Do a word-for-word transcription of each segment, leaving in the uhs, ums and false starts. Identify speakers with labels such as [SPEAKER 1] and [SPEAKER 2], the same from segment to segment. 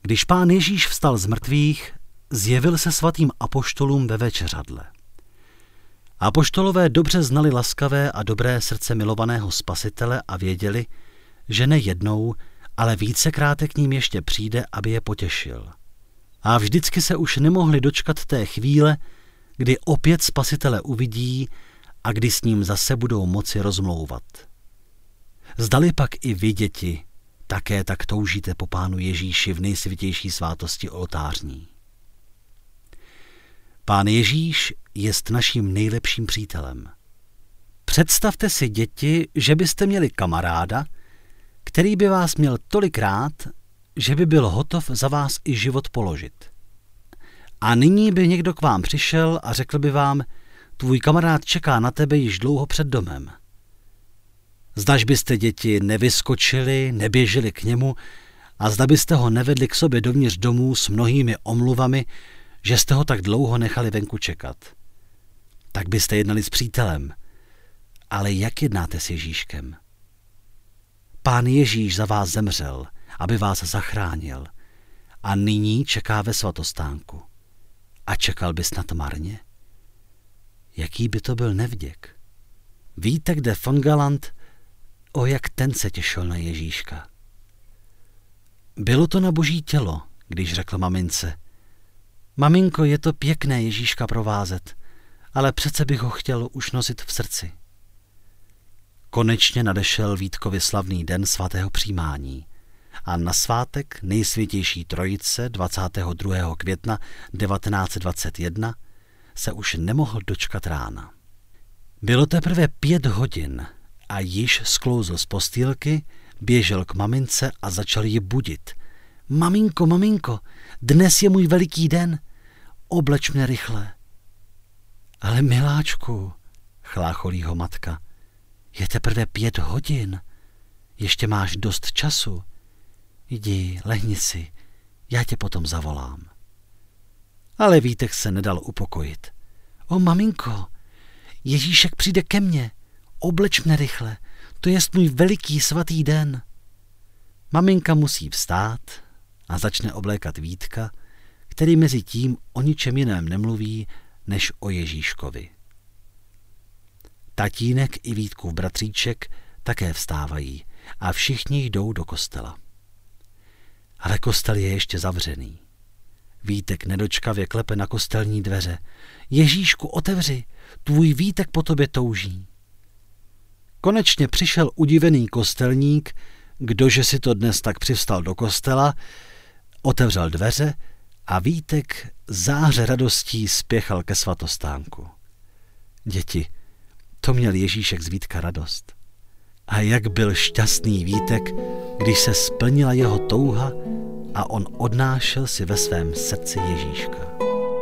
[SPEAKER 1] Když Pán Ježíš vstal z mrtvých, zjevil se svatým apoštolům ve večeřadle. Apoštolové dobře znali laskavé a dobré srdce milovaného Spasitele a věděli, že ne jednou, ale vícekrát k ním ještě přijde, aby je potěšil. A vždycky se už nemohli dočkat té chvíle, kdy opět Spasitele uvidí a kdy s ním zase budou moci rozmlouvat. Zdali pak i vy, děti, také tak toužíte po Pánu Ježíši v nejsvětější svátosti oltářní. Pán Ježíš jest naším nejlepším přítelem. Představte si, děti, že byste měli kamaráda, který by vás měl tolik rád, že by byl hotov za vás i život položit. A nyní by někdo k vám přišel a řekl by vám, tvůj kamarád čeká na tebe již dlouho před domem. Zdaž byste, děti, nevyskočili, neběželi k němu a zda byste ho nevedli k sobě dovnitř domů s mnohými omluvami, že jste ho tak dlouho nechali venku čekat. Tak byste jednali s přítelem. Ale jak jednáte s Ježíškem? Pán Ježíš za vás zemřel, aby vás zachránil a nyní čeká ve svatostánku. A čekal by snad marně? Jaký by to byl nevděk? Víte, kde von Galant, o jak ten se těšil na Ježíška. Bylo to na Boží tělo, když řekl mamince, maminko, je to pěkné Ježíška provázet, ale přece bych ho chtěl už nosit v srdci. Konečně nadešel Vítkovi slavný den svatého přijímání a na svátek nejsvětější trojice dvacátého druhého května devatenáct set dvacet jedna se už nemohl dočkat rána. Bylo teprve pět hodin a již sklouzl z postýlky, běžel k mamince a začal ji budit. Maminko, maminko, dnes je můj veliký den, obleč mě rychle. Ale miláčku, chlácholí ho matka, je teprve pět hodin, ještě máš dost času. Jdi, lehni si, já tě potom zavolám. Ale Vítek se nedal upokojit. O maminko, Ježíšek přijde ke mně, obleč mě rychle, to jest můj veliký svatý den. Maminka musí vstát a začne oblékat Vítka, který mezi tím o ničem jiném nemluví, než o Ježíškovi. Tatínek i Vítkův bratříček také vstávají a všichni jdou do kostela. Ale kostel je ještě zavřený. Vítek nedočkavě klepe na kostelní dveře. Ježíšku, otevři, tvůj Vítek po tobě touží. Konečně přišel udivený kostelník, kdože si to dnes tak přivstal do kostela, otevřel dveře a Vítek záře radostí spěchal ke svatostánku. Děti, to měl Ježíšek z Vítka radost. A jak byl šťastný Vítek, když se splnila jeho touha a on odnášel si ve svém srdci Ježíška.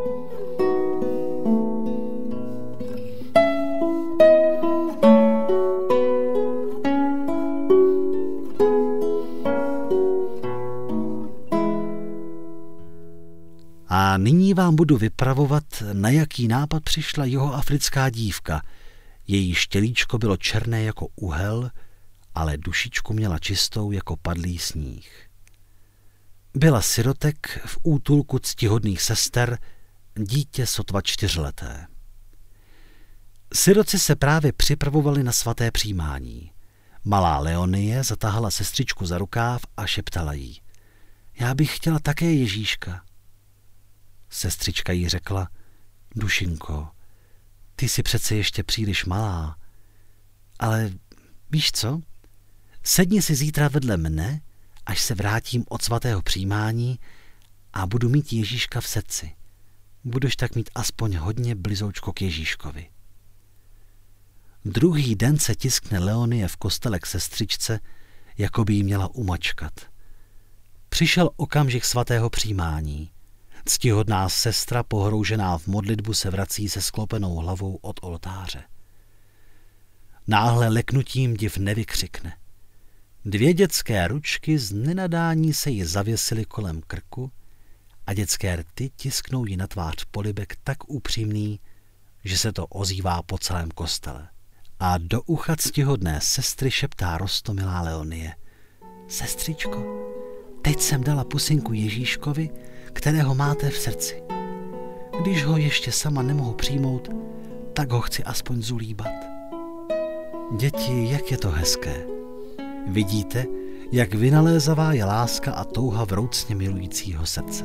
[SPEAKER 1] A nyní vám budu vypravovat, na jaký nápad přišla jihoafrická dívka. Její štělíčko bylo černé jako uhel, ale dušičku měla čistou jako padlý sníh. Byla sirotek v útulku ctihodných sester, dítě sotva čtyřleté. Siroci se právě připravovali na svaté přijímání. Malá Leonie zatáhala sestřičku za rukáv a šeptala jí. Já bych chtěla také Ježíška. Sestřička jí řekla, dušinko, ty jsi přece ještě příliš malá. Ale víš co? Sedni si zítra vedle mne, až se vrátím od svatého přijímání a budu mít Ježíška v srdci. Budeš tak mít aspoň hodně blizoučko k Ježíškovi. Druhý den se tiskne Leonie v kostele k sestřičce, jako by jí měla umačkat. Přišel okamžik svatého přijímání. Ctihodná sestra, pohroužená v modlitbu, se vrací se sklopenou hlavou od oltáře. Náhle leknutím div nevykřikne. Dvě dětské ručky z nenadání se jí zavěsily kolem krku a dětské rty tisknou jí na tvář polibek tak upřímný, že se to ozývá po celém kostele. A do ucha ctihodné sestry šeptá roztomilá Leonie. Sestřičko, teď jsem dala pusinku Ježíškovi, kterého máte v srdci. Když ho ještě sama nemohu přijmout, tak ho chci aspoň zulíbat. Děti, jak je to hezké. Vidíte, jak vynalézavá je láska a touha vroucně milujícího srdce.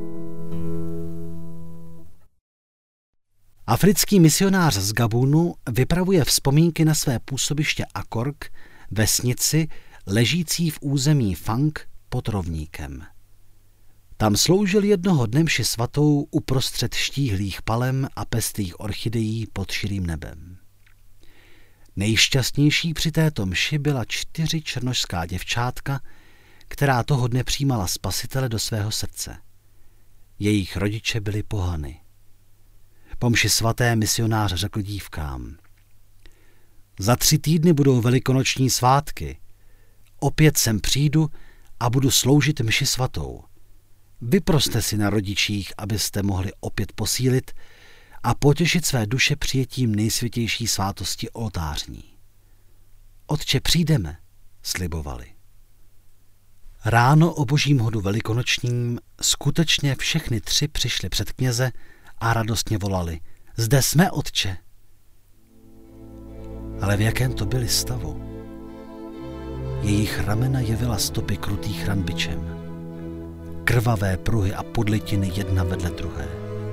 [SPEAKER 1] Africký misionář z Gabunu vypravuje vzpomínky na své působiště Akork, vesnici ležící v území Fang pod rovníkem. Tam sloužil jednoho dne mši svatou uprostřed štíhlých palem a pestrých orchidejí pod širým nebem. Nejšťastnější při této mši byla čtyři černošská děvčátka, která toho dne přijímala Spasitele do svého srdce. Jejich rodiče byli pohany. Po mši svaté misionář řekl dívkám: Za tři týdny budou velikonoční svátky. Opět sem přijdu a budu sloužit mši svatou. Vyproste si na rodičích, abyste mohli opět posílit a potěšit své duše přijetím nejsvětější svátosti oltářní. Otče, přijdeme, slibovali. Ráno o božím hodu velikonočním skutečně všechny tři přišly před kněze a radostně volali: Zde jsme, otče. Ale v jakém to byli stavu? Jejich ramena jevila stopy krutých ran bičem. Krvavé pruhy a podlitiny jedna vedle druhé.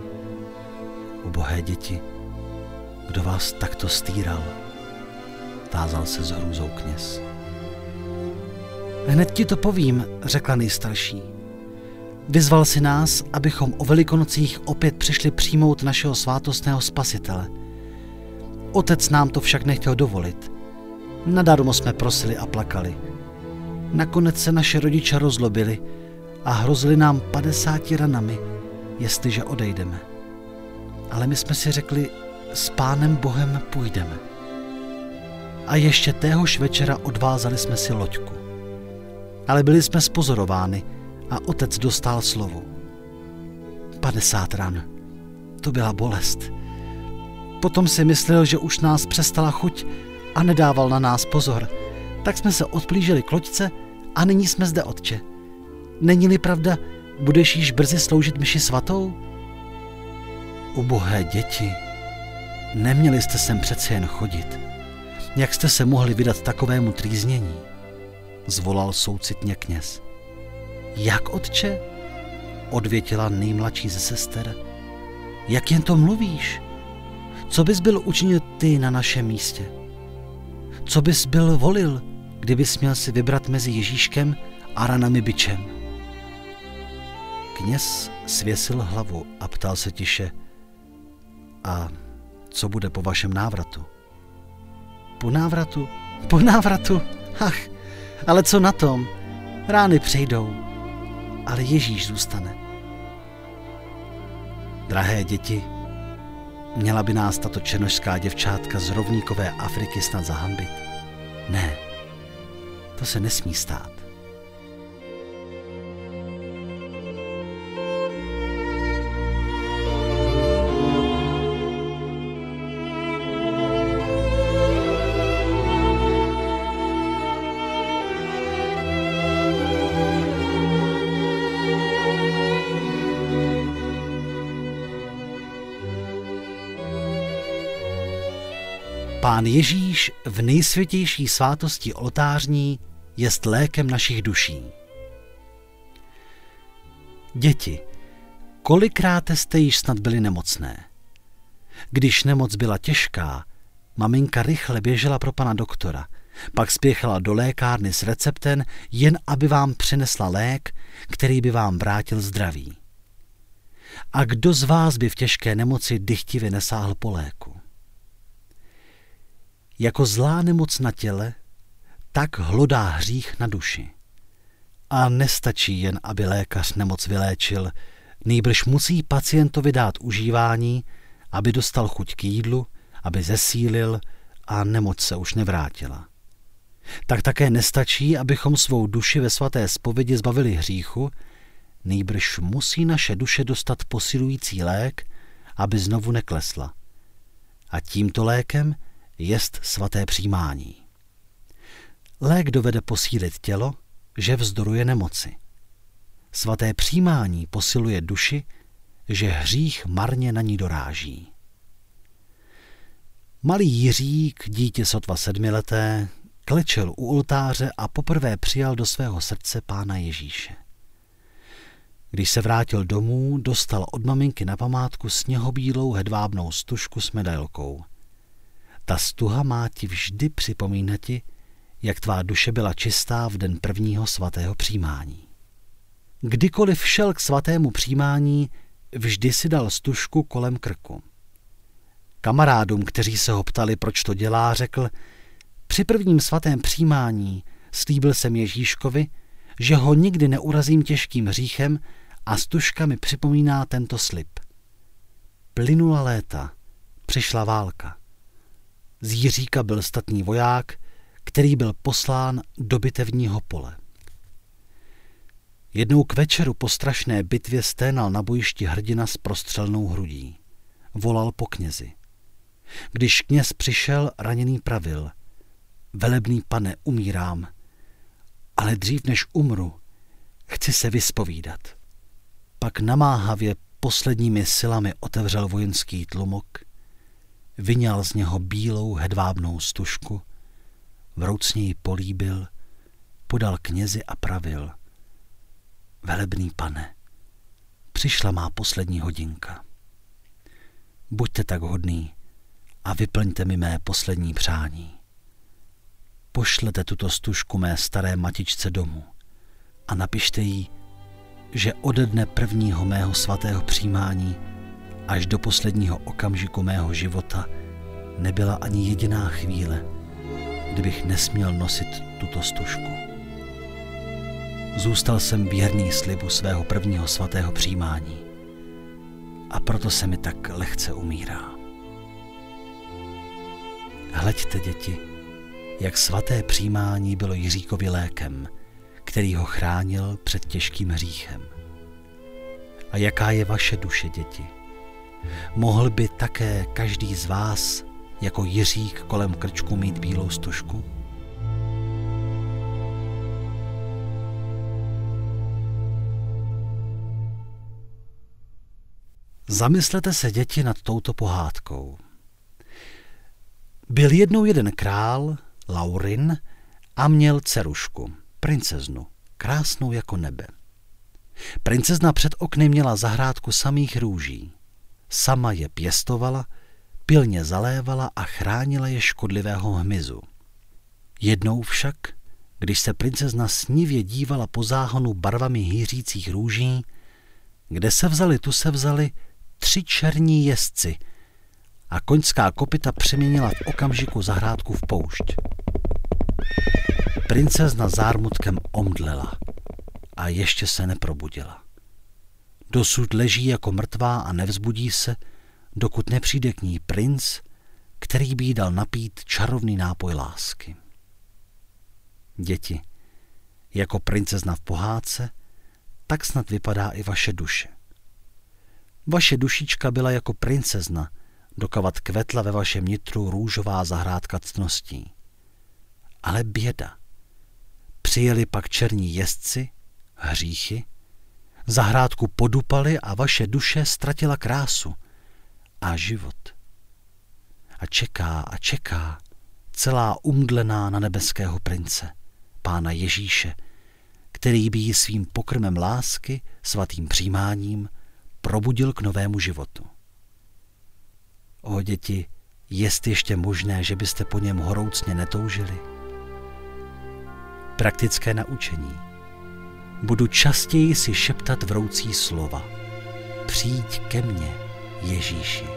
[SPEAKER 1] Ubohé děti, kdo vás takto stýral? Tázal se s hrůzou kněz. Hned ti to povím, řekla nejstarší. Vyzval si nás, abychom o Velikonocích opět přišli přijmout našeho svátostného Spasitele. Otec nám to však nechtěl dovolit. Nadarmo jsme prosili a plakali. Nakonec se naše rodiče rozlobili a hrozili nám padesáti ranami, jestliže odejdeme. Ale my jsme si řekli, s Pánem Bohem půjdeme. A ještě téhož večera odvázali jsme si loďku. Ale byli jsme spozorováni a otec dostal slovo. Padesát ran. To byla bolest. Potom si myslel, že už nás přestala chuť a nedával na nás pozor. Tak jsme se odplížili k loďce a nyní jsme zde, otče. Není-li pravda, budeš již brzy sloužit mši svatou? Ubohé děti, neměli jste sem přece jen chodit. Jak jste se mohli vydat takovému trýznění? Zvolal soucitně kněz. Jak, otče? Odvětila nejmladší ze sester. Jak jen to mluvíš? Co bys byl učinil ty na našem místě? Co bys byl volil, kdybys měl si vybrat mezi Ježíškem a ranami bičem? Kněz svěsil hlavu a ptal se tiše: A co bude po vašem návratu? Po návratu? Po návratu? Ach, ale co na tom? Rány přejdou, ale Ježíš zůstane. Drahé děti, měla by nás tato černošská děvčátka z rovníkové Afriky snad zahanbit? Ne, to se nesmí stát. Pán Ježíš v nejsvětější svátosti oltářní jest lékem našich duší. Děti, kolikrát jste již snad byli nemocné? Když nemoc byla těžká, maminka rychle běžela pro pana doktora, pak spěchala do lékárny s receptem, jen aby vám přinesla lék, který by vám vrátil zdraví. A kdo z vás by v těžké nemoci dychtivě nesáhl po léku? Jako zlá nemoc na těle, tak hlodá hřích na duši. A nestačí jen, aby lékař nemoc vyléčil, nýbrž musí pacientovi dát užívání, aby dostal chuť k jídlu, aby zesílil a nemoc se už nevrátila. Tak také nestačí, abychom svou duši ve svaté zpovědi zbavili hříchu, nýbrž musí naše duše dostat posilující lék, aby znovu neklesla. A tímto lékem jest svaté přijímání. Lék dovede posílit tělo, že vzdoruje nemoci. Svaté přijímání posiluje duši, že hřích marně na ní doráží. Malý Jiřík, dítě sotva sedmileté, klečel u oltáře a poprvé přijal do svého srdce Pána Ježíše. Když se vrátil domů, dostal od maminky na památku sněhobílou hedvábnou stužku s medailkou. Ta stuha má ti vždy připomínati, jak tvá duše byla čistá v den prvního svatého přijímání. Kdykoliv šel k svatému přijímání, vždy si dal stužku kolem krku. Kamarádům, kteří se ho ptali, proč to dělá, řekl: při prvním svatém přijímání slíbil jsem Ježíškovi, že ho nikdy neurazím těžkým hříchem a stužka mi připomíná tento slib. Plynula léta, přišla válka. Z Jiříka byl statný voják, který byl poslán do bitevního pole. Jednou k večeru po strašné bitvě sténal na bojišti hrdina s prostřelnou hrudí. Volal po knězi. Když kněz přišel, raněný pravil: velebný pane, umírám, ale dřív než umru, chci se vyspovídat. Pak namáhavě posledními silami otevřel vojenský tlumok, vyňal z něho bílou hedvábnou stužku, vroucně ji políbil, podal knězi a pravil: velebný pane, přišla má poslední hodinka. Buďte tak hodný a vyplňte mi mé poslední přání. Pošlete tuto stužku mé staré matičce domů a napište jí, že ode dne prvního mého svatého přijímání až do posledního okamžiku mého života nebyla ani jediná chvíle, kdybych nesměl nosit tuto stužku. Zůstal jsem věrný slibu svého prvního svatého přijímání a proto se mi tak lehce umírá. Hleďte, děti, jak svaté přijímání bylo Jiříkovi lékem, který ho chránil před těžkým hříchem. A jaká je vaše duše, děti? Mohl by také každý z vás jako Jiřík kolem krčku mít bílou stužku? Zamyslete se, děti, nad touto pohádkou. Byl jednou jeden král, Laurin, a měl dcerušku, princeznu, krásnou jako nebe. Princezna před okny měla zahrádku samých růží. Sama je pěstovala, pilně zalévala a chránila je škodlivého hmyzu. Jednou však, když se princezna snivě dívala po záhonu barvami hýřících růží, kde se vzali, tu se vzali tři černí jezdci a koňská kopyta přeměnila v okamžiku zahrádku v poušť. Princezna zármutkem omdlela a ještě se neprobudila. Dosud leží jako mrtvá a nevzbudí se, dokud nepřijde k ní princ, který by jí dal napít čarovný nápoj lásky. Děti, jako princezna v pohádce, tak snad vypadá i vaše duše. Vaše dušička byla jako princezna, dokavat kvetla ve vašem nitru růžová zahrádka ctností. Ale běda. Přijeli pak černí jezdci, hříchy, zahrádku podupali a vaše duše ztratila krásu a život. A čeká a čeká, celá umdlená na nebeského prince, Pána Ježíše, který by ji svým pokrmem lásky, svatým přijímáním, probudil k novému životu. O děti, jest ještě možné, že byste po něm horoucně netoužili? Praktické naučení. Budu častěji si šeptat vroucí slova. Přijď ke mně, Ježíši.